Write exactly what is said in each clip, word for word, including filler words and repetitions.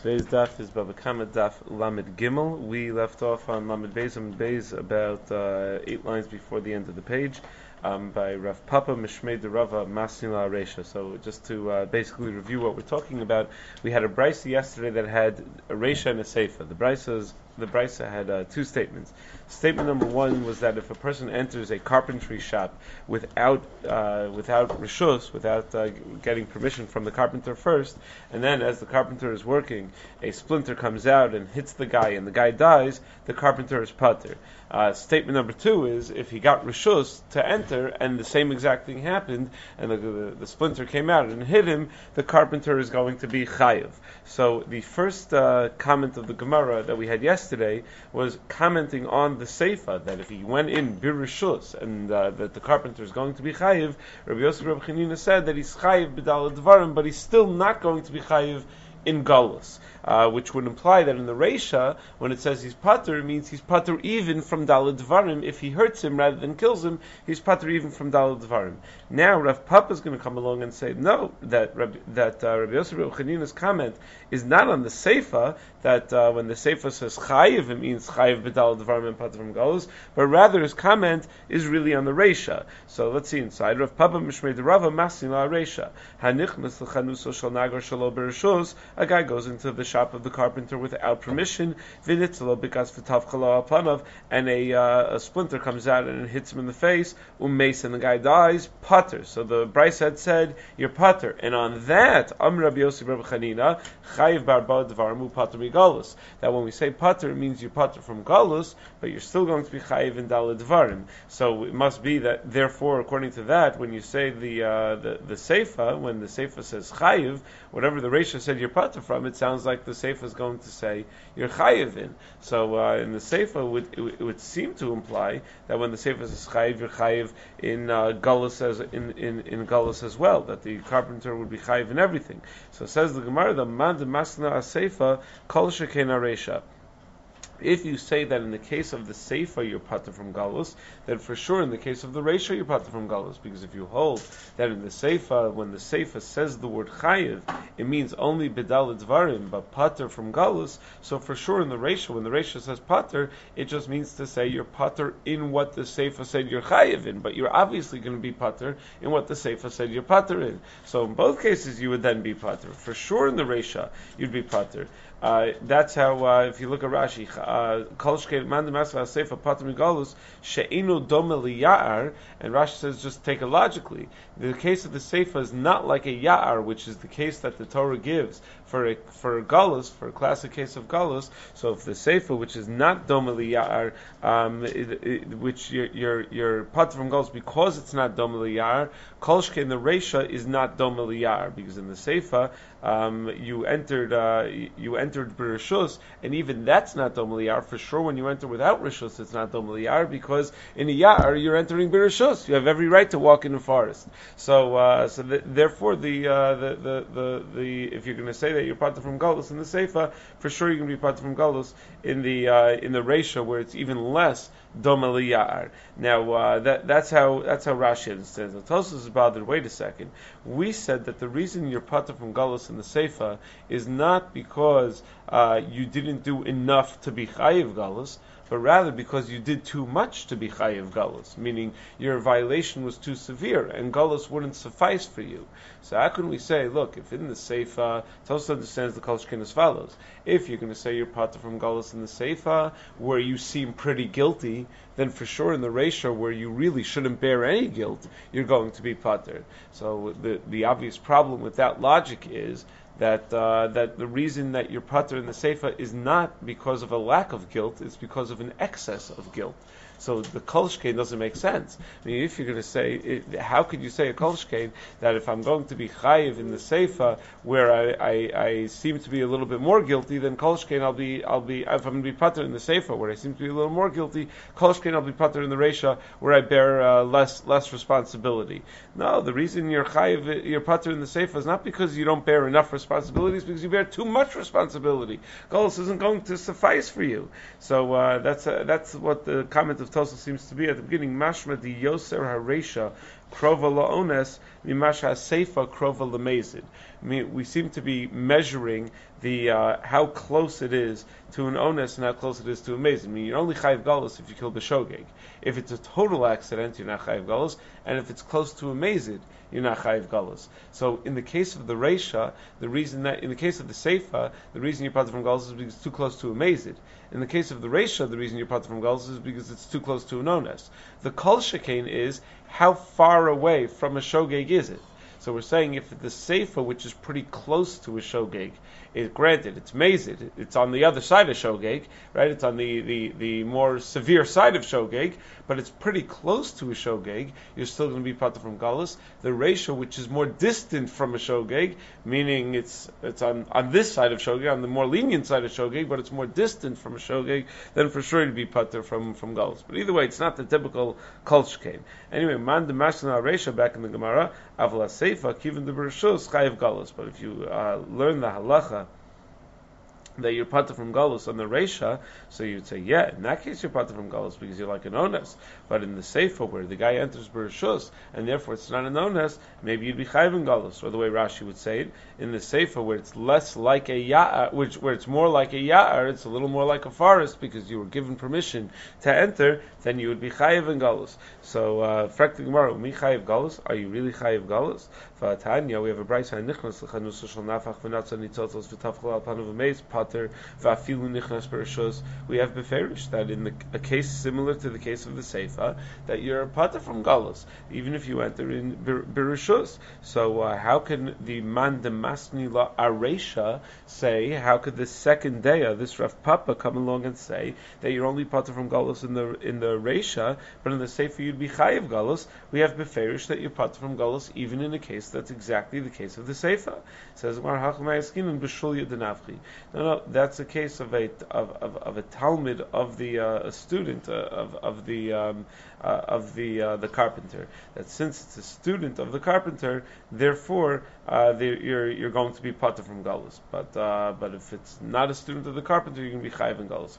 Today's daf is Bava Kama daf Lamed Gimel. We left off on Lamed Beis and Beis about uh, eight lines before the end of the page um, by Rav Papa Mishmei de Rava Masnila Aresha. So just to uh, basically review what we're talking about, we had a brisa yesterday that had a Resha and a Seifa. The brisa's the brisa had uh, two statements. Statement number one was that if a person enters a carpentry shop without uh, without rishus, without uh, getting permission from the carpenter first, and then as the carpenter is working, a splinter comes out and hits the guy, and the guy dies, the carpenter is pater. Uh, statement number two is if he got rishus to enter and the same exact thing happened, and the, the, the splinter came out and hit him, the carpenter is going to be chayiv. So the first uh, comment of the Gemara that we had yesterday was commenting on the seifa, that if he went in birishus and uh, that the carpenter is going to be chayiv, Rabbi Yosef Rabbi Chanina said that he's chayiv b'dal dvarim, but he's still not going to be chayiv in galus, uh, which would imply that in the Reisha, when it says he's pater, it means he's pater even from Daled Dvarim. If he hurts him rather than kills him, he's pater even from Daled Dvarim. Now Rav Papa is going to come along and say, no, that Rabbi, that uh, Rabbi Yosef Rabbi Chanina's comment is not on the Seifa, that uh, when the Seifa says chayiv, it means chayiv b'Daled Dvarim and pater from galus, but rather his comment is really on the Reisha. So let's see inside. Rav Papa Mishmei de Rava Masin la Reisha. Hanichnas l'chanuso shel nagar shelo bereshus. A guy goes into the shop of the carpenter without permission, and a, uh, a splinter comes out and hits him in the face, umeis, and the guy dies, pater. So the Bryce had said, you're pater. And on that, Am Rabbi Yossi Rabbi Chanina, chayiv barba dvarmu pater migalus. That when we say pater, it means you're pater from galus, but you're still going to be chayiv in daled dvarim. So it must be that, therefore, according to that, when you say the uh, the, the seifa, when the seifa says chayiv, whatever the Reisha said you're pater from, it sounds like the Seifa is going to say you're chayiv in. So uh, in the Seifa, would, it, would, it would seem to imply that when the Seifa says chayiv, you're chayiv in uh, Gullus as in in in Gullus as well. That the carpenter would be chayiv in everything. So says the Gemara, the man de masna aseifa kol sheken aresha. If you say that in the case of the Seifa you're pater from Galus, then for sure in the case of the Reisha you're pater from Galus, because if you hold that in the Seifa, when the Seifa says the word Chayiv, it means only B'dal Dvarim, but pater from Galus, so for sure in the Reisha, when the Reisha says pater, it just means to say you're pater in what the Seifa said you're Chayiv in, but you're obviously going to be pater in what the Seifa said you're pater in. So in both cases you would then be pater. For sure in the Reisha you'd be pater. Uh, that's how, uh, if you look at Rashi, Kol shkein man demasva seifa pater migalus she'inu dome liya'ar, and Rashi says just take it logically. The case of the seifa is not like a ya'ar, which is the case that the Torah gives for a for a galus, for a classic case of galus. So if the seifa, which is not dome liya'ar, um, it, it, which you're you're, you're pater from galus because it's not dome liya'ar, Kol shkein the Reisha is not dome liya'ar, because in the seifa um, you entered uh, you entered entered b'rishus, and even that's not dom liyar. For sure, when you enter without rishus, it's not dom liyar, because in a yar you're entering b'rishus. You have every right to walk in the forest. So, uh, so the, therefore, the, uh, the the the the if you're going to say that you're pater from galus in the seifa, for sure you're going to be pater from galus in the uh, in the reisha, where it's even less dom liyar. Now uh, that that's how that's how Rashi understands it. Tosfos is bothered. Wait a second. We said that the reason you're pater from galus in the seifa is not because uh, you didn't do enough to be chayiv galus, but rather because you did too much to be chayiv galus, meaning your violation was too severe, and galus wouldn't suffice for you. So how can we say, look, if in the seifa, Tosfos understands the kol shkein as follows: if you're going to say you're pater from galus in the seifa, where you seem pretty guilty, then for sure in the reisha, where you really shouldn't bear any guilt, you're going to be pater. So the the obvious problem with that logic is that uh, that the reason that you're pater in the seifa is not because of a lack of guilt, it's because of an excess of guilt. So the kol shkein doesn't make sense. I mean, if you're going to say, it, how could you say a kol shkein that if I'm going to be chayiv in the seifa, where I, I, I seem to be a little bit more guilty, then kol shkein I'll be I'll be if I'm going to be pater in the seifa, where I seem to be a little more guilty, kol shkein I'll be pater in the reisha, where I bear uh, less less responsibility. No, the reason you're chayiv, you're pater in the seifa is not because you don't bear enough responsibilities, because you bear too much responsibility. Galus isn't going to suffice for you. So uh, that's uh, that's what the comment of Tosfos seems to be at the beginning. Mashma di yoser haresha krova la'ones mimasha seifa krova lamezid. I mean, we seem to be measuring the uh, how close it is to an ones and how close it is to a mezid. I mean, you're only chayiv galus if you kill b'shogeg. If it's a total accident, you're not chayiv galus, and if it's close to a mezid, you're not chayiv galus. So, in the case of the reisha, the reason that in the case of the seifa, the reason you're part from galus is because it's too close to a mezid. In the case of the reisha, the reason you're part from galus is because it's too close to an ones. The kol shekain is how far away from a shogeg is it? So we're saying if the seifa, which is pretty close to a shogeg, is granted, it's mazid, it's on the other side of shogeg, right? It's on the, the, the more severe side of shogeg, but it's pretty close to a shogeg, you're still going to be part from galus. The reisha, which is more distant from a shogeg, meaning it's it's on, on this side of shogeg, on the more lenient side of shogeg, but it's more distant from a shogeg, then for sure to be pater from from galus. But either way, it's not the typical kolshkein. Anyway, man de mashna reisha back in the Gemara, avla seifa kivin de bereshus chayiv galus. But if you uh, learn the halacha that you're pater from galus on the reisha, so you'd say, yeah, in that case you're pater from galus because you're like an ones. But in the seifa where the guy enters bereshus and therefore it's not an ones, maybe you'd be chayiv in galus, or the way Rashi would say it, in the seifa where it's less like a ya'ar, which where it's more like a ya'ar, it's a little more like a forest because you were given permission to enter, then you would be chayiv in galus. So, frak the Gemara, mi chayiv galus? Are you really chayiv galus? V'atanya, we have a brayso in nichnas l'chanusa shel nafach v'natza nitzotzos v'tafchol al panav v'meiz pater v'afilu nichnas bereshus. We have beferish that in the, a case similar to the case of the seifa, that you're a pater from galus, even if you enter in bereshus. So, uh, how can the man demasni la aresha say? How could the second day, this Rav Papa, come along and say that you're only pater from galus in the in the reisha, but in the seifa you'd be chayiv galus? We have beferish that you're pater from galus even in a case that's exactly the case of the seifa. It says no, no, that's a case of a of, of, of a talmid of the uh, a student uh, of of the um, uh, of the uh, the carpenter. That since it's a student of the carpenter, therefore uh, you're you're going to be pater from galus. But uh, but if it's not a student of the carpenter, you're going to be chayiv in galus.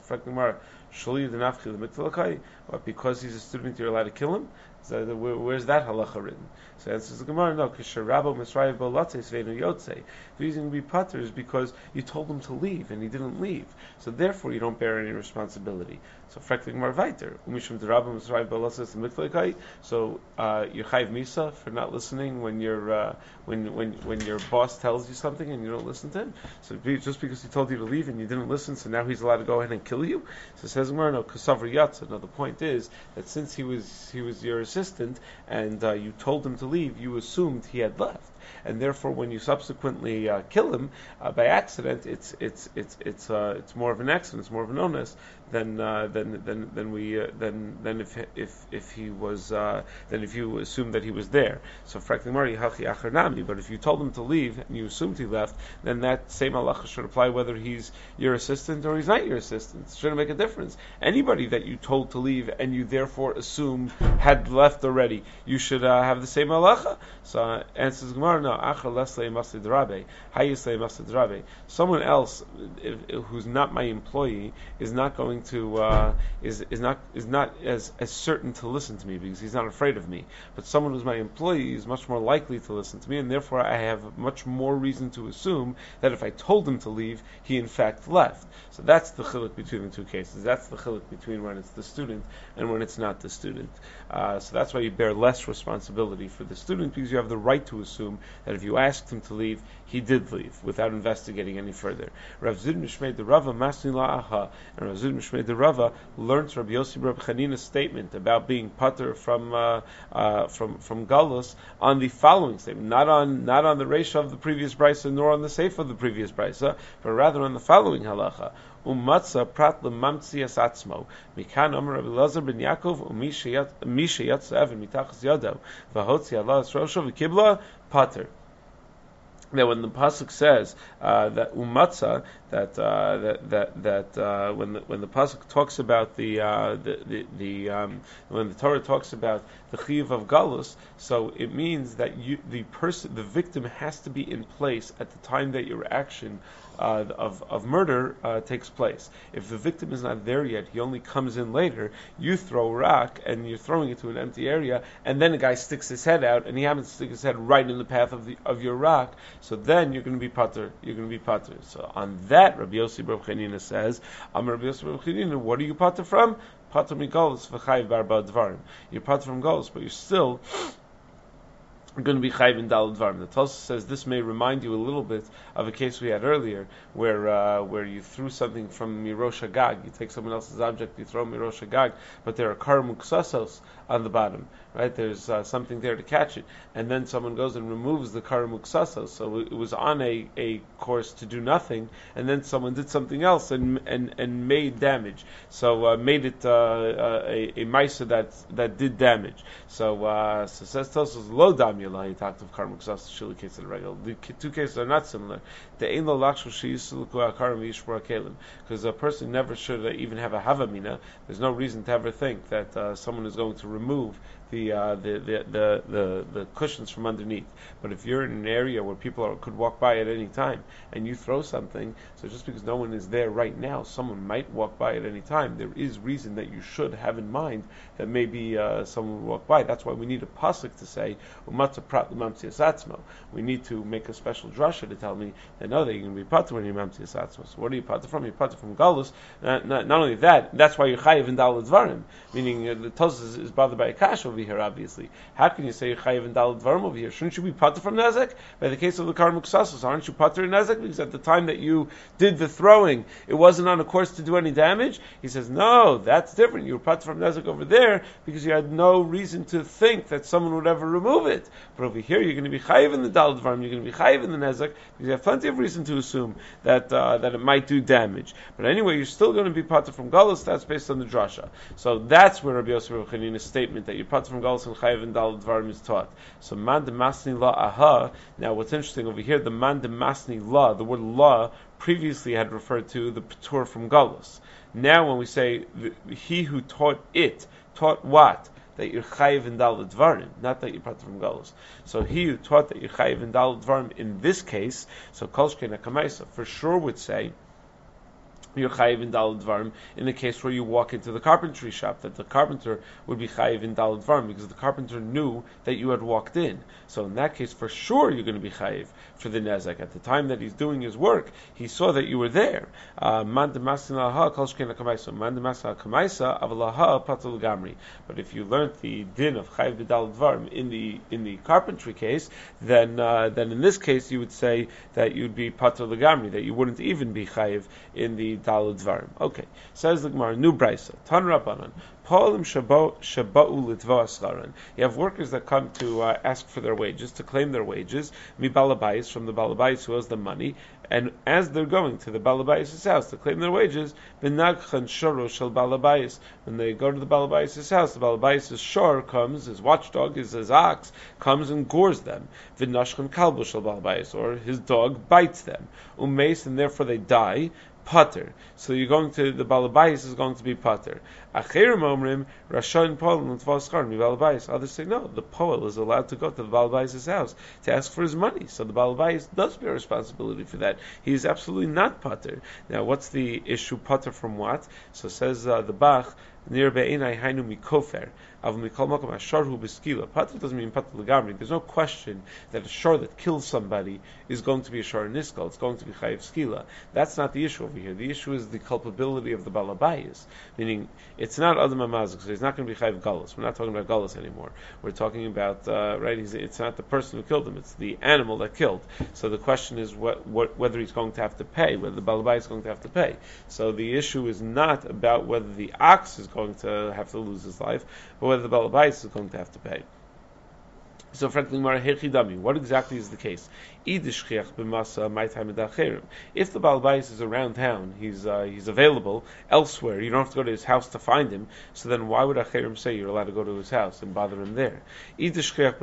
But because he's a student, you're allowed to kill him. So where, where's that halacha written? So answers the Gemara, no, because Sharabo Misrayev Bolatze Sveinu Yotze. The reason to be pater is because you told him to leave and he didn't leave. So therefore you don't bear any responsibility. So frak the Gemara weiter. Umishum Derabo Misrayev Bolatze Mikleikai. So uh, you're chayiv misa for not listening when your uh, when when when your boss tells you something and you don't listen to him. So just because he told you to leave and you didn't listen, so now he's allowed to go ahead and kill you. So says Gemara, no, Kasavra Yatza. No, the point is that since he was he was your assistant and uh, you told him to leave, you assumed he had left, and therefore when you subsequently uh, kill him uh, by accident, it's it's it's it's uh, it's more of an accident, it's more of an onus than uh, than than than we uh, than than if if if he was uh, than if you assumed that he was there. So frankly, Mari hachi acharnami. But if you told him to leave and you assumed he left, then that same halacha should apply whether he's your assistant or he's not your assistant. It shouldn't make a difference. Anybody that you told to leave and you therefore assumed had left already, you should uh, have the same halacha. So uh, answers Gemara, no, achar leslei masli derabe, hayislei masli derabe. Someone else if, if, who's not my employee is not going to uh, is is not is not as as certain to listen to me because he's not afraid of me. But someone who's my employee is much more likely to listen to me, and therefore I have much more reason to assume that if I told him to leave, he in fact left. So that's the chiluk between the two cases. That's the chiluk between when it's the student and when it's not the student. Uh, so that's why you bear less responsibility for the student, because you have the right to assume that if you asked him to leave, he did leave without investigating any further. Rav Zid Mishmei de Rava Masni La'aha, and Rav Zid Mishmei de Rava learns Rabbi Yossi Rabbi Chanina's statement about being pater from uh, uh, from from galus on the following statement, not on not on the reisha of the previous brisa nor on the seif of the previous brisa, but rather on the following halacha. Umatza prat lemamtzias atzmo mikan Amar Rabbi Elazar ben Yaakov umisha yatsa even mitachas yado v'hotzi Allah esrosho v'kibla pater. That when the pasuk says uh, that umatza, that uh, that that that uh, when the when the pasuk talks about the uh, the the, the um, when the Torah talks about the chiyuv of galus, so it means that you the person the victim has to be in place at the time that your action uh, of of murder uh, takes place. If the victim is not there yet, he only comes in later. You throw a rock and you're throwing it to an empty area, and then a guy sticks his head out, and he happens to stick his head right in the path of the of your rock. So then you're going to be pater. You're going to be pater. So on that, Rabbi Yossi Bar Chanina says, "Am Rabbi Yossi Bar Chanina, what are you pater from? Pater migalus v'chayiv barba dvarim. You're pater from galus, but you're still going to be chayiv in daled dvarim." The Tosfos says this may remind you a little bit of a case we had earlier, where uh, where you threw something from mirosh hagag. You take someone else's object, you throw mirosh hagag, but there are kar muksasos on the bottom, right? There's uh, something there to catch it, and then someone goes and removes the kar muksasos. So it was on a, a course to do nothing, and then someone did something else and and, and made damage. So uh, made it uh, uh, a a ma'aser that that did damage. So uh, so says Tosfos lo dam yalai. He talked of kar muksasos shili case of the regular. The two cases are not similar. The ein lo lakshu sheyisul karam yishmor kelim, because a person never should even have a havamina. There's no reason to ever think that uh, someone is going to remove the, uh, the, the, the, the, the cushions from underneath. But if you're in an area where people are, could walk by at any time, and you throw something, so just because no one is there right now, someone might walk by at any time, there is reason that you should have in mind that maybe uh, someone will walk by. That's why we need a pasuk to say, Umatza prat l'mamtzias atzmo. We need to make a special drasha to tell me that no, that you're going to be pater when you're mamtzias atzmo. So what are you pater from? You're pater from galus. Not, not, not only that, that's why you're chayiv in daled dvarim, meaning uh, the Tosfos is, is bothered by a kash over here, obviously. How can you say you're chayiv in daled dvarim over here? Shouldn't you be pater from nezek? By the case of the kar muksasos, aren't you pater in nezek? Because at the time that you did the throwing, it wasn't on a course to do any damage. He says, no, that's different. You were pater from nezek over there because you had no reason to think that someone would ever remove it. But over here, you're going to be chayiv in the daled dvarim. You're going to be chayiv in the nezek because you have plenty of reason to assume that uh, that it might do damage. But anyway, you're still going to be pater from galus. That's based on the drasha. So that's where Rabbi Yossi Bar Chanina's statement that you're pater from galus and chayiv in daled dvarim is taught. So man de masni la aha. Now, what's interesting over here, the man de masni la, the word la previously had referred to the patur from galus. Now, when we say the, he who taught it, taught what? That you're chayiv in daled dvarim, not that you're pater from galus. So he who taught that you're chayiv in daled dvarim in this case, so kol shkein hakamaisa, for sure would say you're chayiv in daled dvarim in the case where you walk into the carpentry shop, that the carpenter would be chayiv in daled dvarim because the carpenter knew that you had walked in. So in that case, for sure, you're going to be chayiv for the nezek. At the time that he's doing his work, he saw that you were there. Man demasin laha kol shkein hakamaisa. Man demasin hakamaisa avalaha patul gamri. But if you learned the din of chayiv b'daled dvarim in the in the carpentry case, then uh, then in this case you would say that you'd be patul gamri, that you wouldn't even be chayiv in the daled dvarim. Okay, says the Gemara, new brisa. Tan Rabbanan. Polim shabau litva askaran. You have workers that come to uh, ask for their wages, to claim their wages. Mi balabais, from the balabais who owes them money, and as they're going to the balabais' house to claim their wages, v'nagchan shoro shel balabais. When they go to the balabais' house, the balabais' shor comes, his watchdog, his, his ox, comes and gores them. V'nashchan kalbo shel balabais, or his dog bites them. Umeis, and therefore they die. Pater. So you're going to, the balabais is going to be pater. Acherim omrim, Rashayin Poel l'tvas schar mi balabais. Others say no, the Poel is allowed to go to the balabais' house to ask for his money. So the balabais does bear responsibility for that. He is absolutely not pater. Now, what's the issue? Pater from what? So says uh, the Bach, Nir be'enai hainu mikofer. Av mikol makom asharhu b'skila. Pater doesn't mean pater legamri. There's no question that a shor that kills somebody is going to be a shor niskal. It's going to be chayiv skila. That's not the issue over here. The issue is the culpability of the balabayas. Meaning, it's not adam amazik, so he's not going to be chayiv galus. We're not talking about galus anymore. We're talking about, uh, right, he's, it's not the person who killed him, it's the animal that killed. So the question is what, what, whether he's going to have to pay, whether the balabay is going to have to pay. So the issue is not about whether the ox is going to have to lose his life, but whether the balabais is going to have to pay. So frankly, what exactly is the case? If the balabais is around town, he's uh, he's available elsewhere. You don't have to go to his house to find him. So then, why would acherim say you're allowed to go to his house and bother him there? If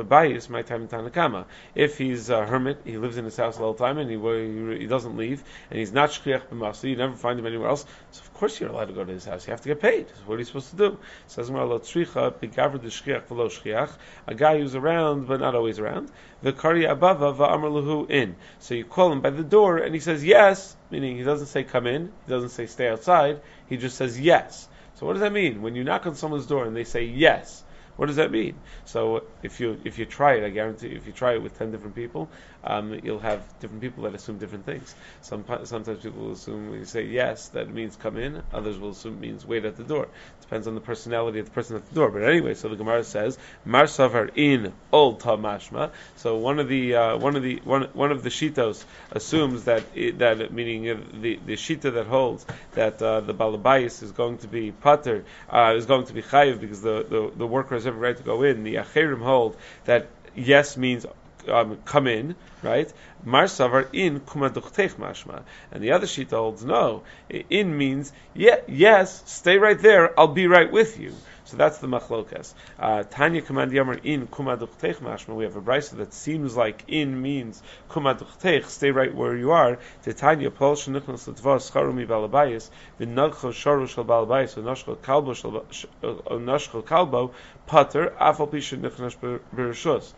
he's a hermit, he lives in his house all the time, and he he doesn't leave, and he's not shchiach b'masa, you never find him anywhere else. So of course you're allowed to go to his house. You have to get paid. What are you supposed to do? Says a guy who's around around, but not always around. V'kari abava va'amar lahu in. So you call him by the door, and he says yes, meaning he doesn't say come in, he doesn't say stay outside, he just says yes. So what does that mean? When you knock on someone's door and they say yes, what does that mean? So if you if you try it, I guarantee, if you try it with ten different people, um, you'll have different people that assume different things. Some, sometimes people will assume when you say yes, that means come in. Others will assume it means wait at the door. It depends on the personality of the person at the door. But anyway, so the Gemara says Mar Savar in Ol Tamashma. So one of the uh, one of the one one of the shitos assumes that it, that meaning uh, the the shita that holds that uh, the balabais is going to be pater uh, is going to be chayiv because the, the the worker has every right to go in. The acherim hold that yes means um, come in, right? Mar savar in kumaduchtech mashma, and the other shita holds no. In means yeah, yes, stay right there. I'll be right with you. So that's the machlokas. Uh, Tanya command yamar in kumaduchtech mashma. We have a brisa that seems like in means kumaduchtech, stay right where you are. To Tanya pol shenichnas l'tvas charu mi balabayis v'nagcho sharu shel balabayis v'nashcho kalbo shel nashcho kalbo pater afal pisha nichnas b'rishus.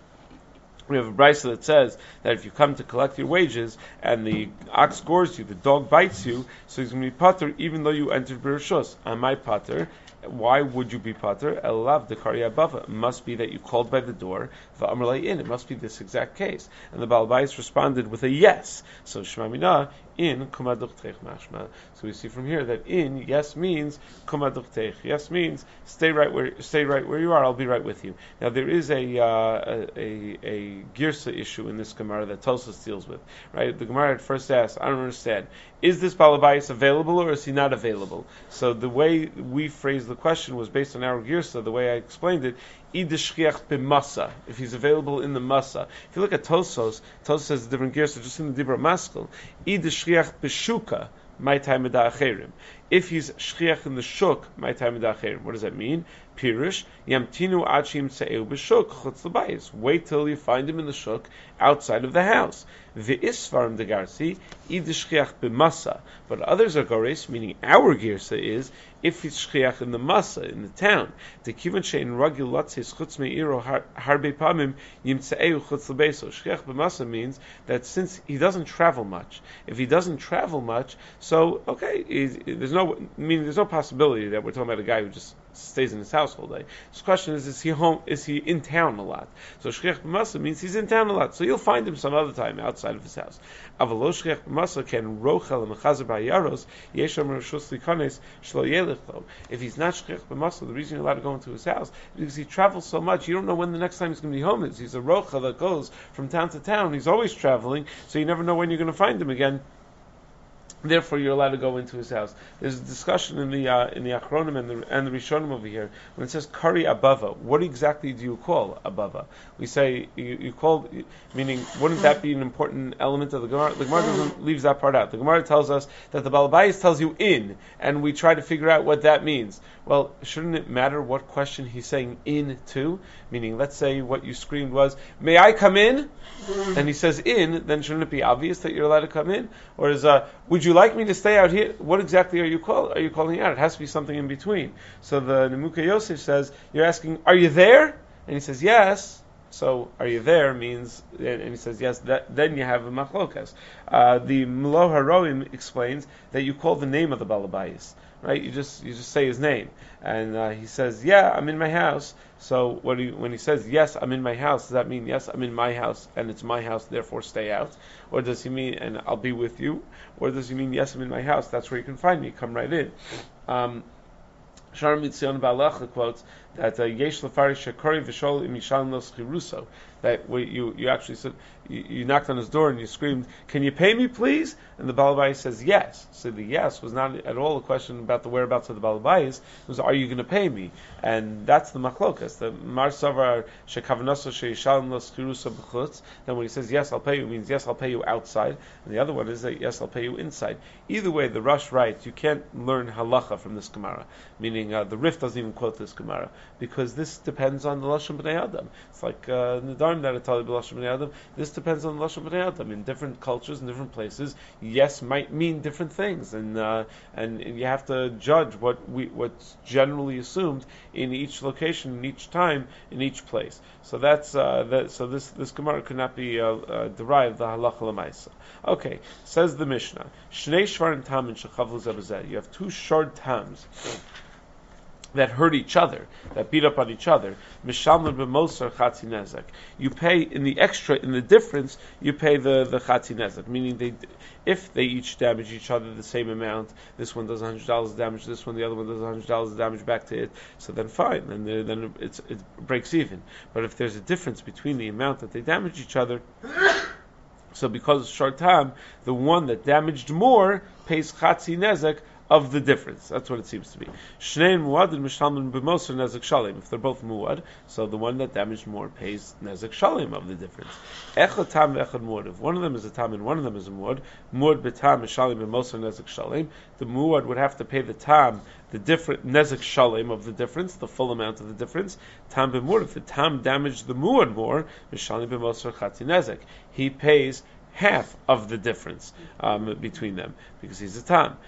We have a brisa that says that if you come to collect your wages and the ox gores you, the dog bites you, so he's going to be pater even though you entered b'rishus. Am I pater? Why would you be pater? Elav dekari abava. It must be that you called by the door. V'amrlei in. It must be this exact case. And the Baal Bayis responded with a yes. So Shema Mina in kumaduchtech mashma. So we see from here that in yes means kumaduchtech. Yes means stay right where stay right where you are. I'll be right with you. Now there is a uh, a a girsa issue in this Gemara that Tosfos deals with. Right? The Gemara at first asked, I don't understand. Is this Baal Bayis available or is he not available? So the way we phrased the question was based on our girsa. The way I explained it. B'masa, if he's available in the masa. If you look at Tosfos, Tosfos has a different gear, so just in the Dibra Maskal, Idishchiach b'shuka, my time acherim. If he's shchiach in the shuk, my time acherim. What does that mean? Pirush, yamtinu achim se'eu b'shuk, chutz l'bayis. Wait till you find him in the shuk, outside of the house. V'isvarim degarsi, idishchiach b'masa. But others are gores, meaning our girsa is, if he's shchiach in the masa, in the town. Tekivan she'in ragil latzis chutz me'iro harbe pamim yimtse'eu chutz l'bayis. Shchiach b'masa means that since he doesn't travel much, if he doesn't travel much, so, okay, there's no, meaning there's no possibility that we're talking about a guy who just stays in his house all day. This question is, is he home, is he in town a lot? So shchiach b'masa means he's in town a lot, so you'll find him some other time outside of his house. Avalo shchiach b'masa can rochel and mechazer ba'yaros, yesham reshus likones shlo yelichlo. If he's not shchiach b'masa, the reason you're allowed to go into his house is because he travels so much, you don't know when the next time he's going to be home is. He's a rochel that goes from town to town, he's always traveling, so you never know when you're going to find him again. Therefore, you're allowed to go into his house. There's a discussion in the uh, in the Achronim and the and the Rishonim over here when it says Kari Abava. What exactly do you call Abava? We say you, you call, meaning wouldn't that be an important element of the Gemara? The Gemara doesn't leaves that part out. The Gemara tells us that the Baal Bayis tells you in, and we try to figure out what that means. Well, shouldn't it matter what question he's saying in to? Meaning, let's say what you screamed was, "May I come in?" And he says in, then shouldn't it be obvious that you're allowed to come in? Or is uh, would you like me to stay out here? What exactly are you call are you calling out? It has to be something in between. So the Nemuka Yosef says, you're asking, are you there? And he says, yes. So, are you there means, and he says, yes, that, then you have a machlokas. Uh, the Mlo Haroim explains that you call the name of the Balabayis. Right? You just you just say his name. And uh, he says, yeah, I'm in my house. So what do you, when he says, yes, I'm in my house, does that mean, yes, I'm in my house, and it's my house, therefore stay out? Or does he mean, and I'll be with you? Or does he mean, yes, I'm in my house, that's where you can find me, come right in? Um, Sharon Mitzion Balacha quotes that Yesh Lefarish Shekori V'Shol Im Yishalem Los Chiruso. That you you actually said you, you knocked on his door and you screamed, "Can you pay me, please?" And the Balabayis says yes. So the yes was not at all a question about the whereabouts of the Balabayis. It was, "Are you going to pay me?" And that's the machlokas. The Mar Savar Shekavanaso Sheishalem Los Chiruso B'Chutz. Then when he says yes, I'll pay you, it means yes, I'll pay you outside. And the other one is that yes, I'll pay you inside. Either way, the Rush writes you can't learn halacha from this Gemara. Meaning uh, the Rif doesn't even quote this Gemara. because this depends on the lashon b'nei adam. It's like uh, nedarim that are tali b'lashon b'nei adam. This depends on the lashon b'nei adam. In different cultures, in different places, yes might mean different things, and uh, and you have to judge what we what's generally assumed in each location, in each time, in each place. So that's uh, that. So this this Gemara could not be uh, uh, derived the halacha l'maisa. Okay, says the Mishnah. Shnei shvarim tam and shechavlu zeh b'zeh. You have two shard tams that hurt each other, that beat up on each other. Mishalmer b'mosar chatzi nezek. You pay in the extra, in the difference, you pay the the chatzi nezek. Meaning, they, if they each damage each other the same amount, this one does one hundred dollars damage, this one, the other one does one hundred dollars damage back to it. So then fine, then then it's, it breaks even. But if there's a difference between the amount that they damage each other, so because of short time, the one that damaged more pays chatzi nezek of the difference. That's what it seems to be. Shnei muad and mishalmin b'moser nezek shalim. If they're both muad, so the one that damaged more pays nezek shalim of the difference. Echad tam echad muad. If one of them is a tam and one of them is a muad, muad b'tam mishalim b'moser nezek shalim, the muad would have to pay the tam the different nezek shalim of the difference, the full amount of the difference. Tam b'muad. If the tam damaged the muad more, mishalim b'moser chatzi nezek, he pays half of the difference um, between them, because he's a tam.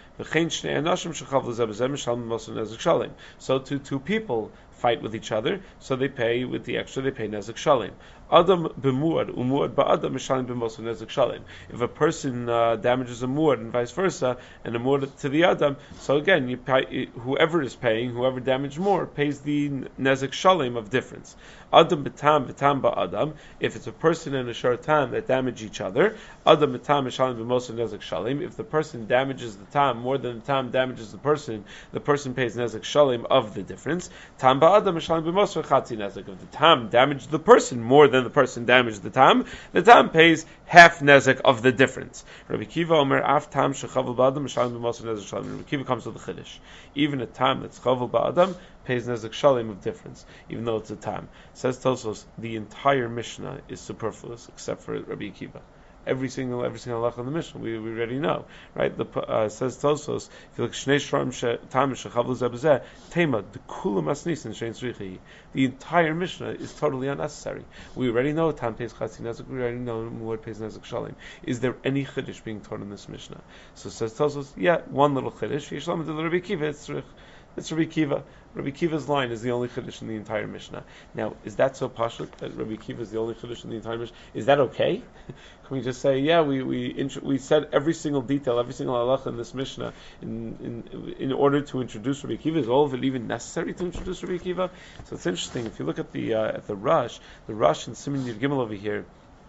So two two people fight with each other, so they pay with the extra, they pay nezek shalim. Adam b'muad, umuad ba'adam mishalim b'moser nezek shalim. If a person uh, damages a muad and vice versa, and a muad to the adam, so again, you pay, whoever is paying, whoever damaged more, pays the nezek shalim of difference. Adam b'tam b'tam ba'adam. If it's a person and a shartan that damage each other, adam b'tam mishalim b'moser nezek shalim. If the person damages the tam more than the tam damages the person, the person pays nezek shalim of the difference. Tam ba'adam mishalim b'moser chatzi nezek. If the tam damaged the person more than the person damaged the tam, the tam pays half nezek of the difference. Rabbi Kiva Omer af tam shechavel ba'adam mishalim b'moser nezek shalim. Rabbi Kiva comes with the chiddush. Even a tam that's chavel ba'adam pays nezek shalim of difference, even though it's a tam. Says Tosos, the entire Mishnah is superfluous except for Rabbi Akiva. Every single, every single halakha in the Mishnah, we, we already know, right? The uh, says Tosos, if you look Shnei Shvarim Tam Shechavlu Zeh B'zeh, Tema the Kula Masnis and Shein Tzrichi. The entire Mishnah is totally unnecessary. We already know Tam pays Chatzi Nezek. We already know Muad pays Nezek Shalim. Is there any chiddush being taught in this Mishnah? So says Tosos, yeah, one little chiddush. Yishlam Adil Rabbi Akiva. It's It's Rabbi Kiva. Rabbi Kiva's line is the only chiddush in the entire Mishnah. Now, is that so pashut that Rabbi Kiva is the only chiddush in the entire Mishnah? Is that okay? Can we just say, yeah, we we int- we said every single detail, every single halacha in this Mishnah in in in order to introduce Rabbi Kiva? Is all of it even necessary to introduce Rabbi Kiva? So it's interesting. If you look at the uh, at the Rush, the Rush in Siman Yud Gimel over here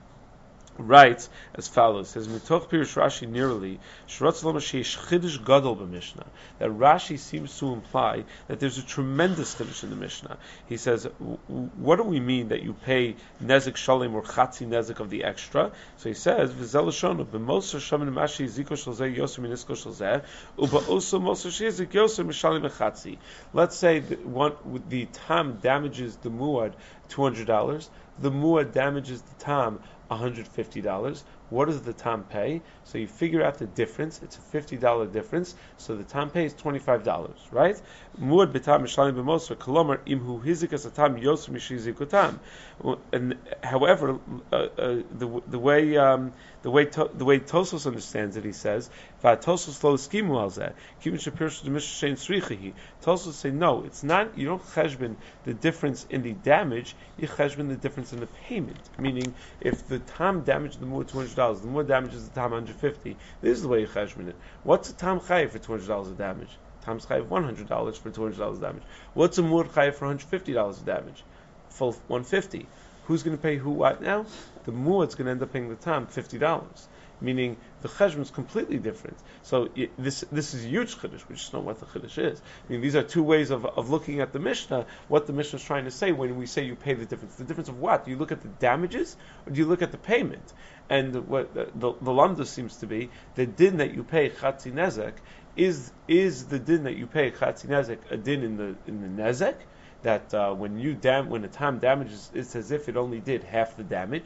writes as follows: says Mitoch Pirush Rashi nearly Shratz Lo Mashiach Chiddush Gadol b'Mishnah. That Rashi seems to imply that there's a tremendous chiddush in the Mishnah. He says, what do we mean that you pay nezek shalim or chatzi nezek of the extra? So he says, V'zel Shonu b'Moser Shamin Mashi Ziko Shel Zeh Yoser Minisko Shel Zeh U'Ba'oso Moser Shezik Yoser Mishalim Echatzi. Let's say that one the tam damages the muad two hundred dollars. The muad damages the tam one hundred fifty dollars. What does the tam pay? So you figure out the difference. It's a fifty dollars difference. So the tam pays twenty-five dollars, right? Muad betam mishalim b'moser kolomar imhu hizikas atam yoser mishizikutam. And however, uh, uh, the the way um, the way to, the way Tosos understands it, he says, "Va'Tosos lo skimu al zeh kivin shapirsh the mishein srichihi." Tosos say no, it's not. You don't cheshbon the difference in the damage. You cheshbon the difference in the payment. Meaning, if the tam damaged the muad two hundred dollars, the muad damages the tam one hundred fifty. This is the way you cheshbon it. What's a tam chayiv for two hundred dollars of damage? Tam's chayiv one hundred dollars for two hundred dollars of damage. What's a muad chayiv for one hundred fifty dollars of damage? Full one hundred fifty dollars. Who's going to pay who what now? The muad's going to end up paying the tam fifty dollars. Meaning the cheshbon is completely different. So it, this this is a huge chiddush. We just know what the chiddush is. I mean, these are two ways of, of looking at the Mishnah. What the Mishnah is trying to say when we say you pay the difference. The difference of what? Do you look at the damages or do you look at the payment? And what the the, the lamda seems to be, the din that you pay chatzi nezek is is the din that you pay chatzi nezek a din in the in the nezek. That uh, when you dam when a tam damages, it's as if it only did half the damage.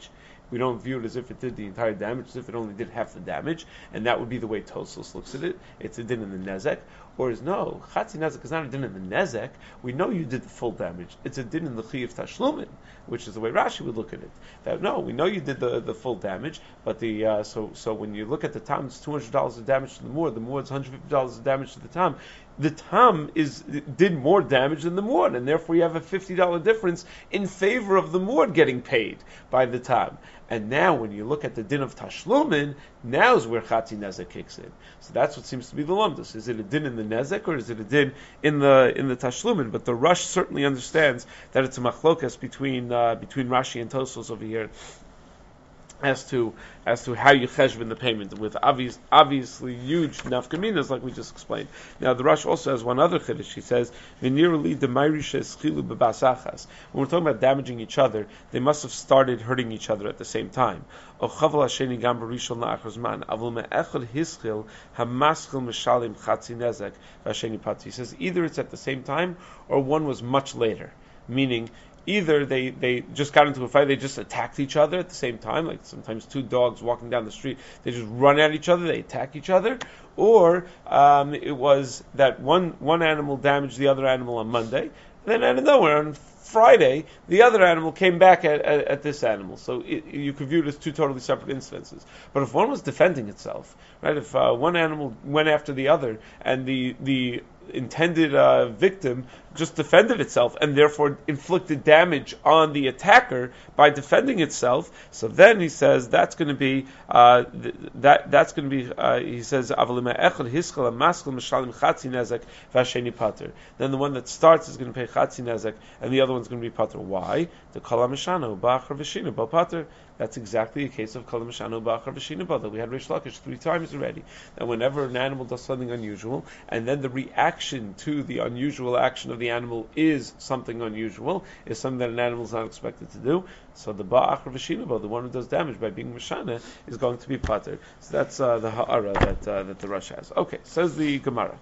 we don't view it as if it did the entire damage, as if it only did half the damage, and that would be the way Tosfos looks at it. It's a din in the nezek. Or is no, Chatzi Nezek is not a din in the Nezek. We know you did the full damage. It's a din in the Chiyuv Tashlumin, which is the way Rashi would look at it. That no, we know you did the, the full damage, but the uh, so so when you look at the Tam, it's two hundred dollars of damage to the Muad. The Muad's one hundred fifty dollars of damage to the Tam. The Tam is did more damage than the Muad, and therefore you have a fifty dollars difference in favor of the Muad getting paid by the Tam. And now, when you look at the din of Tashlumin, now is where Chatzi Nezek kicks in. So that's what seems to be the lumdus. Is it a din in the Nezek, or is it a din in the in the Tashlumin? But the Rush certainly understands that it's a machlokas between uh, between Rashi and Tosfos over here, as to as to how you cheshbon the payment, with obvious, obviously huge nafkaminas, like we just explained. Now the Rush also has one other chiddush. He says, "V'nirli demayrisha eschilu bebasachas." When we're talking about damaging each other, they must have started hurting each other at the same time. O chaval hasheni gam barishon la'achar zman, avul me'echad hischil hamaschil mishalim chatzi nezek v'hasheni pati. He says either it's at the same time or one was much later, meaning either they, they just got into a fight, they just attacked each other at the same time, like sometimes two dogs walking down the street, they just run at each other, they attack each other, or um, it was that one one animal damaged the other animal on Monday, and then out of nowhere on Friday, the other animal came back at, at, at this animal. So it, you could view it as two totally separate instances. But if one was defending itself, right, if uh, one animal went after the other, and the the intended uh, victim just defended itself and therefore inflicted damage on the attacker by defending itself, so then he says that's going to be uh, th- that that's going to be uh, he says avalima echad hiskal maskal mishalim chatzi nezek v'asheni pater. Then the one that starts is going to pay chatzi nezek and the other one's going to be pater. Why? The kol hamishano ba'achar v'shina ba pater. That's exactly a case of kol hamishano ba'achar v'shina ba that we had Rish Lakish three times already. That whenever an animal does something unusual and then the reaction to the unusual action of the animal is something unusual, is something that an animal is not expected to do, so the ba'achar v'shinabo, the one who does damage by being mishana, is going to be pater. So that's uh, the ha'ara that uh, that the Rush has. Okay, says the Gemara.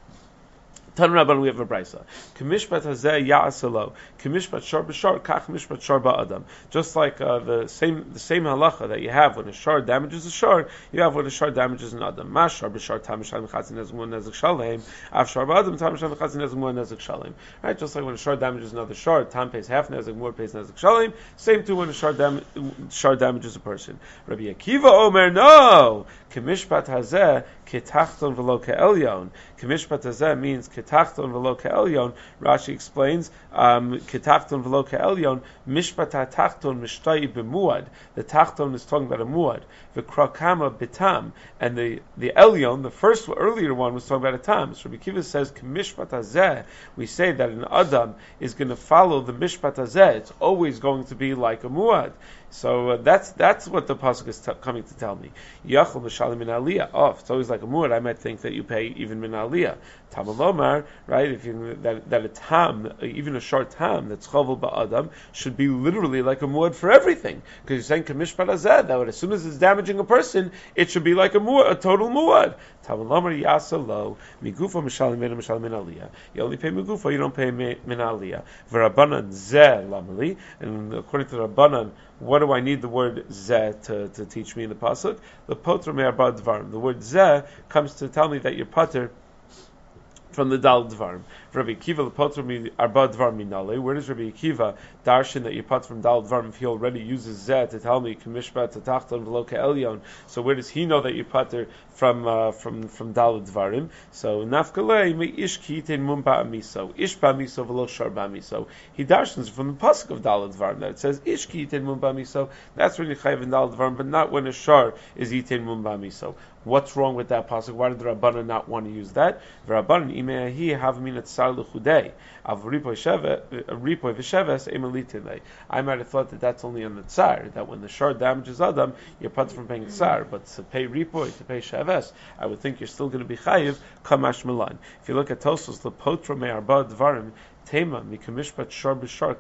Tan Rabban, we have a brisa. K'mishpat hazeh ya'asalo. K'mishpat shar b'shar, kach mishpat shar ba'adam. Just like uh, the same the same halacha that you have when a shar damages a shar, you have when a shar damages an adam. Ma shar b'shar tam mishal mechatzin nezmun nezek shalem. Af shar ba'adam tam mishal mechatzin nezmun nezek shalem. Right, just like when a shar damages another shar, tam pays half nezek, more pays nezek shalem. Same too when a shar, dam- shar damages a person. Rabbi Akiva Omer, no. K'mishpat hazeh ketachton v'lo ke'elyon. K'mishpat hazeh means ketachton v'lo ke'elyon. Rashi explains um, ketachton v'lo ke'elyon. Mishpat ha'tachton mishtoi b'muad. The tachton is talking about a muad. V'krakama b'tam. And the the elyon, the first earlier one, was talking about a tam. So Rabbi Kiva says k'mishpat hazeh. We say that an adam is going to follow the mishpat hazeh. It's always going to be like a muad. So uh, that's that's what the pasuk is t- coming to tell me. Yachol b'shalim min aliyah. Oh, if it's always like a muad, I might think that you pay even min aliyah. Tamalomar, right? If you that that a tam, even a short tam that's chovel ba'adam, should be literally like a muad for everything, because you're saying kamishpat hazeh that as soon as it's damaging a person, it should be like a muad, a total muad. Tamalomar yasalo migufa mishalim min mishalim min aliyah. You only pay migufa, you don't pay min aliyah. V'Rabbanan zeh lamali, and according to the Rabbanan, what do I need the word zeh to, to teach me in the pasuk? The potra me'arba dvarim. The word zeh comes to tell me that you're pater from the dal dvarim. Rabbi Akiva lepotra mi arba dvar minale. Where does Rabbi Akiva darshan that you pater from dal dvarim if he already uses zeh to tell me k'mishpat tatachton v'lo ke'elyon? So where does he know that you pater from uh, from from dal dvarim? So nafkalei me ish ki'itein mum ba'amiso ish ba'amiso v'lo shar ba'amiso. He darshans from the pasuk of dal dvarim that it says ish ki'itein mum ba'amiso. That's when you chayav in dal dvarim, but not when a shar is itein mum ba'amiso. What's wrong with that pasuk? Why did the Rabbanan not want to use that? The Rabbanan imeahi have minat sar l'chudei av ripoy v'sheves emelitinei. I might have thought that that's only on the tsar, that when the shar damages adam, you're put from paying tsar, but to pay ripoy, to pay sheves, I would think you're still going to be chayiv kamash milan. If you look at Tosfos, the potra me'arba dvarim tema mikamishpat shar b'shar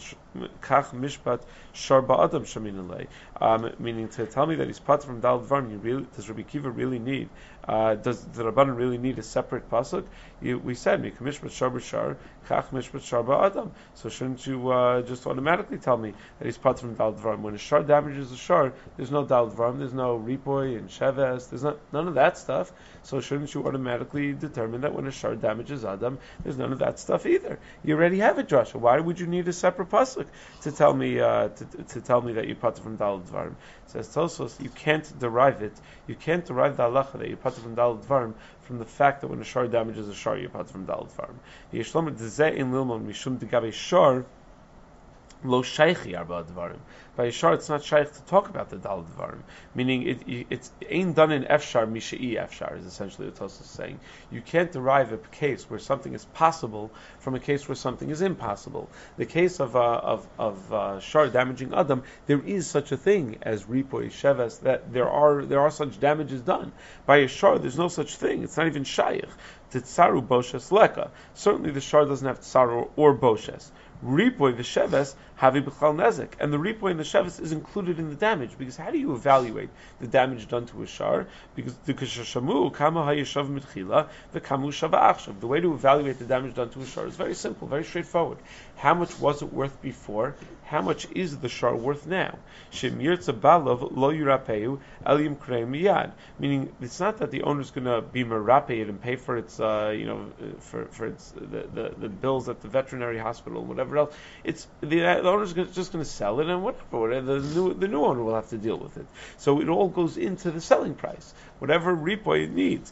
kach mishpat shar ba'adam shaminalei. Um, meaning to tell me that he's pat from dal dvarim, you really, does Rabbi Kiva really need Uh, does the Rabbanan really need a separate pasuk? You, we said Mikamishpat Shar B'Shar, Chach Mishpat Shar Ba'Adam. So shouldn't you uh, just automatically tell me that he's part from Dal Dvarim? When a shar damages a shar, there's no Dal Dvarim, there's no ripoy and sheves, there's not, none of that stuff. So shouldn't you automatically determine that when a shar damages Adam, there's none of that stuff either? You already have it, Joshua. Why would you need a separate pasuk to tell me uh, to, to tell me that you're part from Dal Dvarim? Says Tosos, you can't derive it. You can't derive the halacha that you're part from Dal Dvarim from the fact that when a shar damages a shar, you're part from Dal Dvarim. Yeshlomet dzeh in lilmon mishum degabe shar lo shaychi arba dvarim. By a shar, it's not shaykh to talk about the Dal Dvarim, meaning it, it's ain't done in Efshar Mishai Efshar is essentially what Tosos is saying. You can't derive a case where something is possible from a case where something is impossible. The case of uh, of of uh, shar damaging Adam, there is such a thing as ripoy sheves, that there are there are such damages done. By a shar, there's no such thing. It's not even shaykh. Titsaru boshes leka. Certainly, the shar doesn't have tsaru or boshes. Ripoy v'sheves havi b'chal nezek, and the ripoy and the sheves is included in the damage, because how do you evaluate the damage done to a shar? Because the kashashamu kama hayishav mitchila v'kamu shava achshav. The way to evaluate the damage done to a shar is very simple, very straightforward. How much was it worth before? How much is the shar worth now? Shemir tzabalav lo yirapeu elim krei miyad. Meaning, it's not that the owner is going to be merapeid and pay for its, uh, you know, for for its the, the, the bills at the veterinary hospital, whatever else. It's the, the owner is just going to sell it, and whatever the new the new owner will have to deal with it. So it all goes into the selling price, whatever ripoy it needs.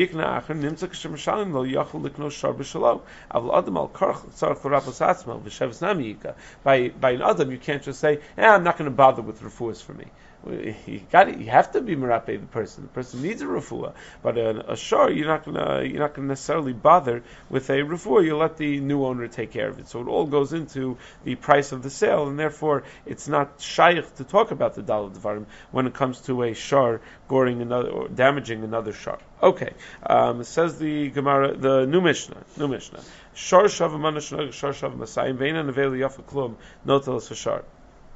By by an adam, you can't just say, eh, "I'm not going to bother with refuahs for me." You got it. You have to be merape the person. The person needs a refuah, but a, a shar, you're not gonna you're not gonna necessarily bother with a refuah. You let the new owner take care of it. So it all goes into the price of the sale, and therefore it's not shaykh to talk about the Dal Dvarim when it comes to a shar goring another or damaging another shar. Okay, um, says the Gemara, the new Mishnah, new Mishnah. Shar shavamana shar shavam masayim veina neveli yafa klum notelas hashar.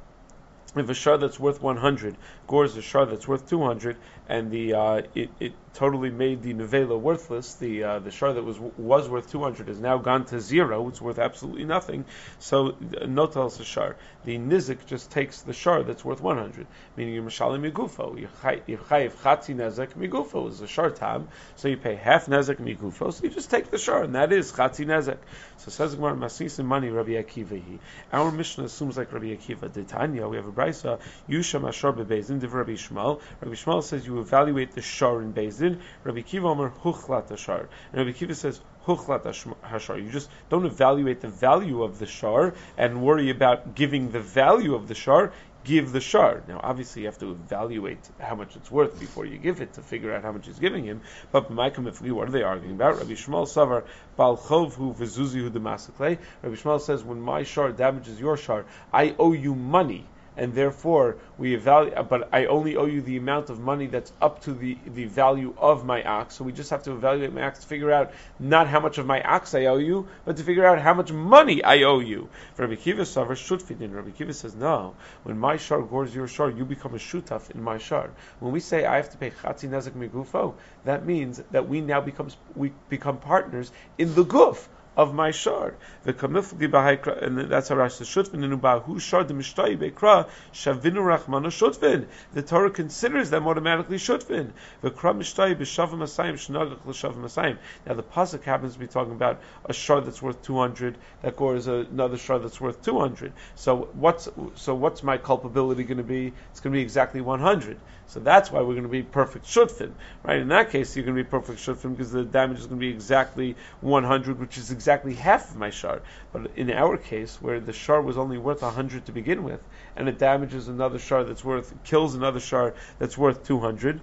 If a shar that's worth one hundred gores a shar that's worth two hundred, and the uh, it, it totally made the nevela worthless, the uh, the shar that was was worth two hundred has now gone to zero, it's worth absolutely nothing, so no tells a shar. The nizik just takes the shar that's worth one hundred, meaning you're mishalim migufo, you're chayiv chatzi nezek migufo, is a shar tam, so you pay half nezek migufo, so you just take the shar, and that is chatzi nezek. So says Gemara, Masis and money Rabbi Akiva he. Our Mishnah assumes like Rabbi Akiva. The Tanya, we have a brisa, Yusham Ashar beBezdin, Div Rabbi Shmuel. Rabbi Shmuel says you evaluate the shar in Bezdin. Rabbi Akiva Omer Huchlat Ashar. And Rabbi Akiva says Huchlat Hashar. You just don't evaluate the value of the shar and worry about giving the value of the shar. Give the shar. Now, obviously, you have to evaluate how much it's worth before you give it to figure out how much he's giving him. But Ma'ikam Ifli, what are they arguing about? Rabbi Shmuel Savar Bal Chov Hu V'Zuzi Hu Demasaklei. Rabbi Shmuel says, when my shar damages your shar, I owe you money. And therefore, we evaluate, but I only owe you the amount of money that's up to the, the value of my ox. So we just have to evaluate my ox to figure out not how much of my ox I owe you, but to figure out how much money I owe you. For Rabbi Kiva Savar should fit in. Rabbi Kiva says, no, when my shar gores your shar, you become a shutaf in my shar. When we say I have to pay chatzi nezek migufo, that means that we now becomes we become partners in the guf of my shard. The kamifli b'haykra, and that's how Rashi says shutvin and ubahu shard the mishtai beikra shavinu rachmana shutvin. The Torah considers them automatically shutvin. The kra mishtai b'shavim asayim shnagach l'shavim asayim. Now the pasuk happens to be talking about a shard that's worth two hundred that gores another shard that's worth two hundred. So what's so what's my culpability going to be? It's going to be exactly one hundred. So that's why we're going to be perfect shutfin, right? In that case, you're going to be perfect shutfin because the damage is going to be exactly one hundred, which is exactly half of my shar. But in our case, where the shar was only worth one hundred to begin with, and it damages another shar that's worth, kills another shar that's worth two hundred,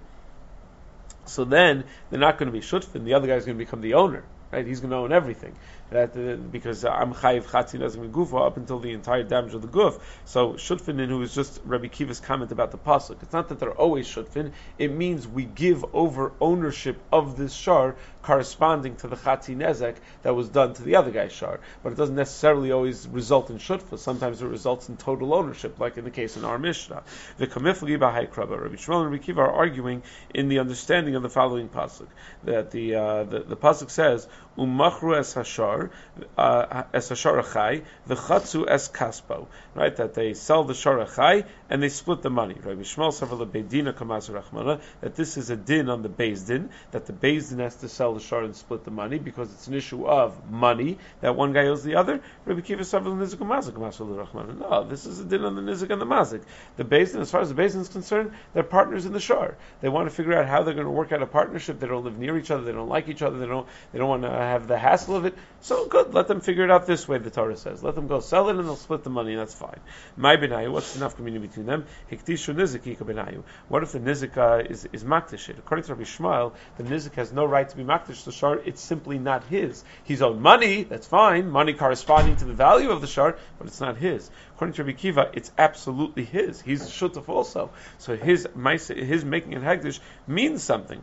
so then they're not going to be shutfin. The other guy's going to become the owner. Right, he's going to own everything. That uh, because I'm chayiv chatzi nezek migufa up until the entire damage of the guf. So shutfinin, who is just Rabbi Kiva's comment about the pasuk, it's not that they're always shutfin. It means we give over ownership of this shar corresponding to the Chatzi Nezek that was done to the other guy's shar. But it doesn't necessarily always result in Shutfa. Sometimes it results in total ownership, like in the case in our Mishnah. The Kamifli B'Hai Kraba. Rabbi Shmuel and Rabbi Kiva are arguing in the understanding of the following pasuk. That the, uh, the, the pasuk says, Umachru es hashar, uh, es hashar achai, v'chatzu es kaspo. Right? That they sell the shar achai and they split the money. Rabbi Shmuel Savar lebeidina kamas rachmana. That this is a din on the beis din, that the beis din has to sell the shar and split the money because it's an issue of money that one guy owes the other. Rabbi Kiva Savar le'nizik u'mazik kamas rachmana. No, this is a din on the nizik and the mazik. The beis din, as far as the beis din is concerned, they're partners in the shar. They want to figure out how they're going to work out a partnership. They don't live near each other. They don't like each other. They don't. They don't want to have the hassle of it. So good, let them figure it out this way. The Torah says, let them go sell it and they'll split the money. And that's fine. My benayu, what's the enough community between them? Hiktishu nizik ika benayu. What if the nizik uh, is is makdish? According to Rabbi Shmuel, the nizik has no right to be makdish the shar. It's simply not his. He's owed money. That's fine. Money corresponding to the value of the shar, but it's not his. According to Rabbi Kiva, it's absolutely his. He's shutaf also. So his his making it hagdish means something.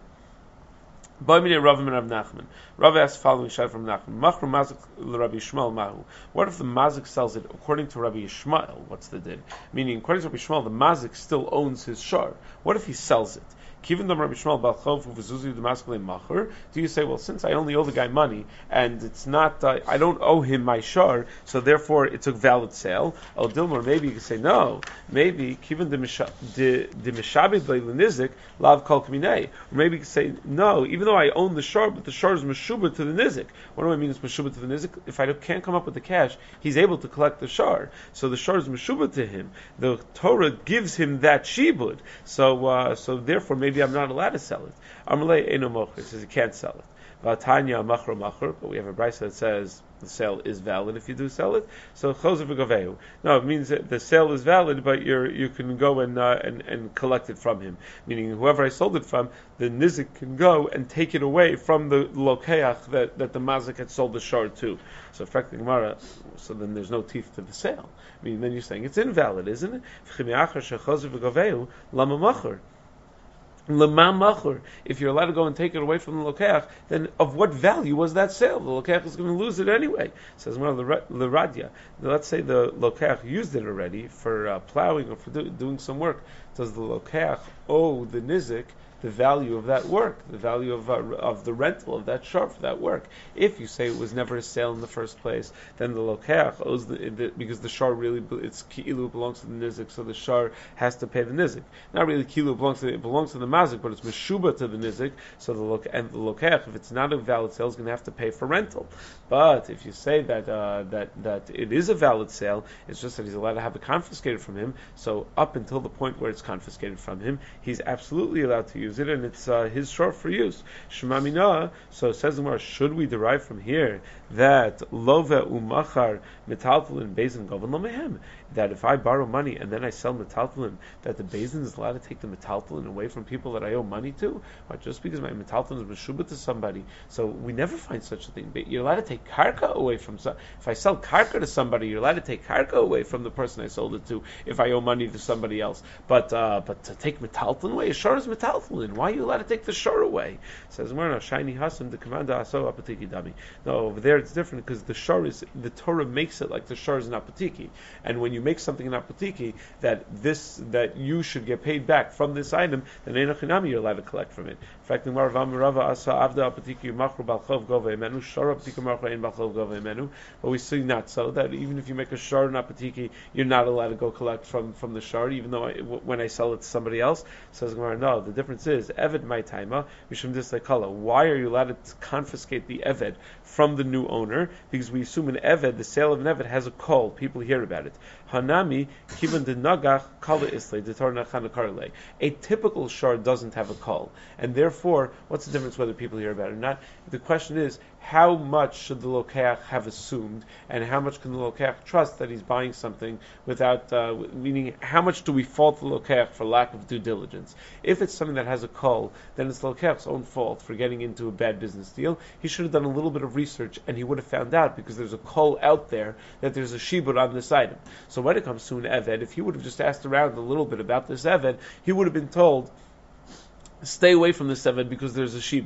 Rav Nachman. Rav asked the following shayla from Nachman. Machru mazik Rabbi Shmuel mahu. What if the mazik sells it according to Rabbi Shmuel? What's the din? Meaning, according to Rabbi Shmuel, the mazik still owns his shar. What if he sells it? Kivin dam Rabbi Shmuel balchov u'v'zuzi d'maskele machur. Do you say, well, since I only owe the guy money and it's not, uh, I don't owe him my shar, so therefore it's a valid sale? Oh, Dilmar, maybe you can say no. Maybe kivin d'mishabed le'nizik lav kol kminei. Or maybe you can say no. Even though I own the shar, but the shar is meshubah to the nizik. What do I mean? It's meshubah to the nizik. If I can't come up with the cash, he's able to collect the shar. So the shar is meshubah to him. The Torah gives him that shibud. So, uh, so therefore, maybe I'm not allowed to sell it. Amalei eno mocher, says you can't sell it. Vatanya machro macher, but we have a brayso that says the sale is valid if you do sell it. So choser v'goveu. No, it means that the sale is valid, but you're you can go and uh, and and collect it from him. Meaning, whoever I sold it from, the nizik can go and take it away from the lokeach that, that the mazik had sold the shar to. So, frankly, Gemara, so then there's no teeth to the sale. I mean, then you're saying it's invalid, isn't it? If you're allowed to go and take it away from the lokeach, then of what value was that sale? The lokeach is going to lose it anyway. Says well, the radya. Let's say the lokeach used it already for uh, plowing or for do, doing some work. Does the lokeach owe the nizik the value of that work, the value of uh, of the rental of that shar for that work? If you say it was never a sale in the first place, then the lokeach owes the, the because the shar really it's ki'ilu belongs to the nizik, so the shar has to pay the nizik. Not really ki'ilu belongs to it belongs to the mazik, but it's meshuba to the nizik. So the loke and the lokeach, if it's not a valid sale, is going to have to pay for rental. But if you say that uh, that that it is a valid sale, it's just that he's allowed to have it confiscated from him. So up until the point where it's confiscated from him, he's absolutely allowed to use it, and it's uh, his shor for use. Shema mina. So it says the Gemara, should we derive from here that love umachar metaltalin bezin govan lomehem, that if I borrow money and then I sell metaltalin, that the bezin is allowed to take the metaltalin away from people that I owe money to? Or just because my metaltalin is meshubah to somebody? So we never find such a thing. But you're allowed to take karka away from some. If I sell karka to somebody, you're allowed to take karka away from the person I sold it to. If I owe money to somebody else, but uh, but to take metaltalin away, shor is metaltalin. Why are you allowed to take the shor away? Says Marna shiny hasam the commander aso apatiki dami. No, over there it's different because the shor is the Torah makes it like the shor is an apatiki, and when you make something an apatiki that this that you should get paid back from this item, then einachinami you're allowed to collect from it. In fact, the Rava asa avda apatiki machru balchov gova emenu shor apatiki machru ein balchov gova emenu. But we see not so that even if you make a shor an apatiki, you're not allowed to go collect from from the shor, even though I, w- when I sell it to somebody else. Says Gemara, no, the difference is eved my taima mishum dislekala. Why are you allowed to confiscate the eved from the new owner? Because we assume an eved, the sale of an eved, has a call. People hear about it. Hanami kivan de nagach kala isle detar nachana karle. A typical shar doesn't have a call, and therefore, what's the difference whether people hear about it or not? The question is, how much should the lokeach have assumed, and how much can the lokeach trust that he's buying something without, uh, meaning, how much do we fault the lokeach for lack of due diligence? If it's something that has a call, then it's the lokeach's own fault for getting into a bad business deal. He should have done a little bit of research, and he would have found out, because there's a call out there, that there's a shibud on this item. So when it comes to an eved, if he would have just asked around a little bit about this eved, he would have been told, stay away from this eved because there's a shibud.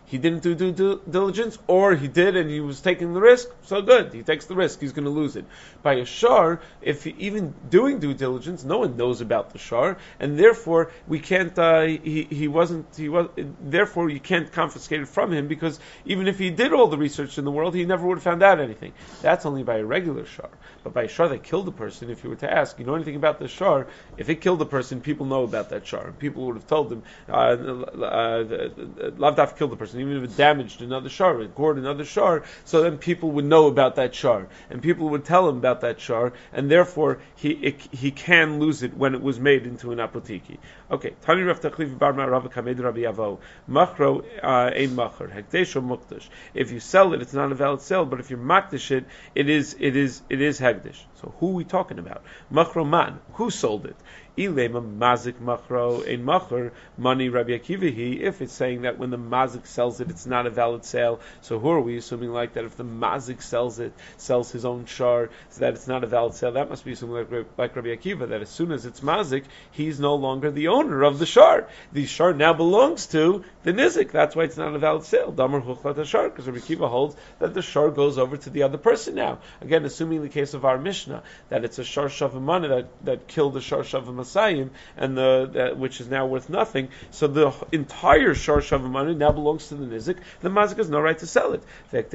he didn't do due diligence, or he did and he was taking the risk, so good, he takes the risk, he's going to lose it. By a shar, if he, even doing due diligence, no one knows about the shar, and therefore we can't, uh, he, he wasn't, he was, therefore you can't confiscate it from him, because even if he did all the research in the world, he never would have found out anything. That's only by a regular shar. But by a shar that killed a person, if you were to ask, you know anything about the shar, if it killed a person, people know about that shar. People would have told them, uh, uh, Lavdaf killed the person, even if it damaged another shar, it gored another shar, so then people would know about that shar, and people would tell him about that shar, and therefore he it, he can lose it when it was made into an apotiki. Okay, Tani Rav Tachliv Bar Rav Kamed Rabbi Yavo Machro Ein Macher Hekdesh Mukdash. If you sell it, it's not a valid sale, but if you makdish it, it is it is it is hegdish. So who are we talking about? Machro man, who sold it? Ilema mazik machro ein macher money Rabbi Akiva. If it's saying that when the mazik sells it, it's not a valid sale, so who are we assuming like that? If the mazik sells it, sells his own shar, so that it's not a valid sale, that must be assuming like, like Rabbi Akiva, that as soon as it's mazik, he's no longer the owner of the shar. The shar now belongs to the nizik. That's why it's not a valid sale. Damar huchlat shar, because Rabbi Akiva holds that the shar goes over to the other person now. Again, assuming the case of our Mishnah, that it's a shar shavamana that, that killed the shar shavamana Masayim, and the, the which is now worth nothing. So the entire shar shavamanu now belongs to the nizik. The mazik has no right to sell it. But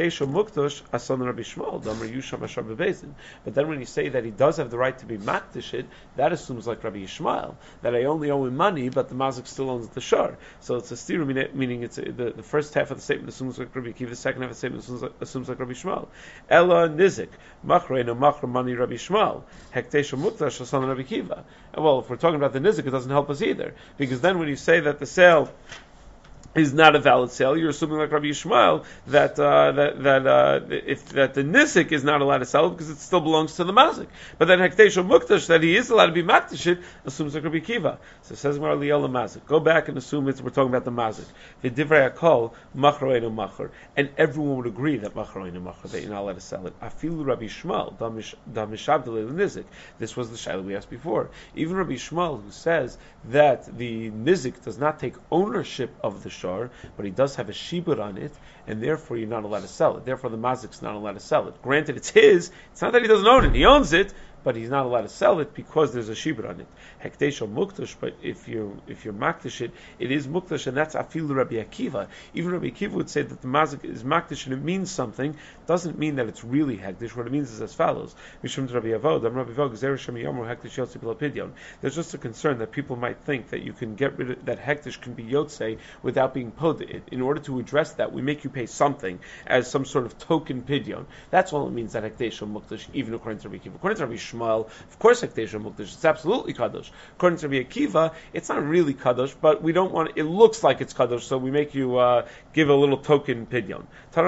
then when you say that he does have the right to be makdish it, that assumes like Rabbi Yishmael, that I only owe him money, but the mazik still owns the shar. So it's a stiru, meaning it's a, the, the first half of the statement assumes like Rabbi Akiva, the second half of the statement assumes like, assumes like Rabbi Yishmael. Ella nizik machreinu machre money Rabbi Yishmael hektesh mukdash asan Rabbi Akiva. Well, if we're talking about the nizik, it doesn't help us either, because then when you say that the sale is not a valid sale, you're assuming like Rabbi Yishmael that uh, that that uh, if that the nizik is not allowed to sell it because it still belongs to the mazik. But then hekdesh mukdash, that he is allowed to be makdish it, assumes like Rabbi Akiva. So it says Mar Liel mazik. Go back and assume it's we're talking about the mazik. V'divrei hakol machro eino macher, and everyone would agree that machro eino macher, that you're not allowed to sell it. Afilu Rabbi Yishmael damishabdele nizik. This was the shaila we asked before. Even Rabbi Yishmael, who says that the nizik does not take ownership of the shar, but he does have a shibur on it, and therefore you're not allowed to sell it. Therefore the mazik's not allowed to sell it. Granted, it's his. It's not that he doesn't own it. He owns it, but he's not allowed to sell it because there's a shibur on it. Hekdesh or mukdash, but if you if you're makdash it, it is mukdash, and that's afilu Rabbi Akiva. Even Rabbi Akiva would say that the mazik is makdash and it means something. Doesn't mean that it's really hekdesh. What it means is as follows: Mishum Rabbi Avod, Rabbi Avod, Gezer Shem Yomer hekdesh yotze b'lo pidyon. There's just a concern that people might think that you can get rid of that hekdesh can be yotze without being pod. In order to address that, we make you pay something as some sort of token pidyon. That's all it means, that hekdesh or mukdash, even according to Rabbi Akiva. According to Rabbi Shmuel, of course hekdesh or mukdash, it's absolutely kadosh. According to Rabbi Akiva, it's not really kadosh, but we don't want, it looks like it's kadosh, so we make you uh, give a little token pidyon.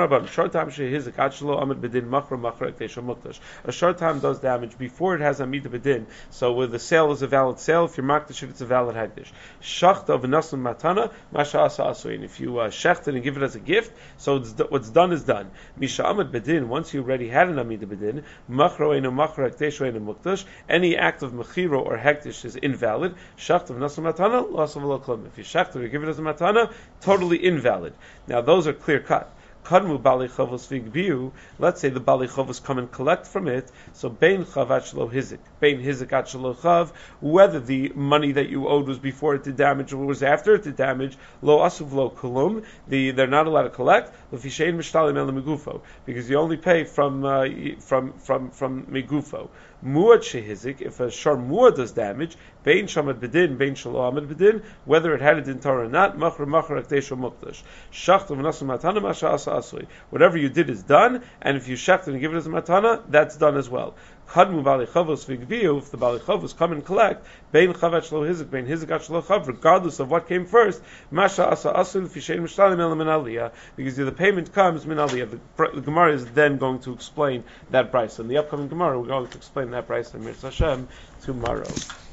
A short time does damage before it has amida bedin, so where the sale is a valid sale, if you're makdash it's a valid hekdesh. Shachta of nasun matana, masha asa asuin. If you uh, shecht it and give it as a gift, so it's, what's done is done. Misha amid bedin, once you already had an amida bedin, machro eno machro hekdesh eno mukdash, any act of mechiro or hekdesh is invalid. Shacht of nasun matana, loss of lo klum. If you shecht it or give it as a matana, totally invalid. Now those are clear cut. Kadmu bali chavos vigbiu. Let's say the bali chavos come and collect from it. So bein chavat shelo hizik, bein hizik at shelo chav. Whether the money that you owed was before it did damage or was after it did damage, lo asuv lo kulum. The they're not allowed to collect. Lefishein mishtalim el megufo, because you only pay from uh, from from from megufo. Muad shehizik, if a shar muad does damage, bein shamad bedin, bein shalo amad bedin, whether it had a din Torah or not, machar machar akdesh or mukdash. Shacht v'nasu matana masha asa asui. Whatever you did is done, and if you shecht and give it as a matana, that's done as well. Kadmu bali chavos v'gviu, if the bali chavos come and collect, bein chavat shlo hizik, bein hizik at shlo chav, regardless of what came first, masha asa asui l'fishein mishtalim el min aliyah, because the payment comes min aliyah. The, the Gemara is then going to explain that price. In the upcoming Gemara, we're going to explain that price in Mirz Hashem tomorrow.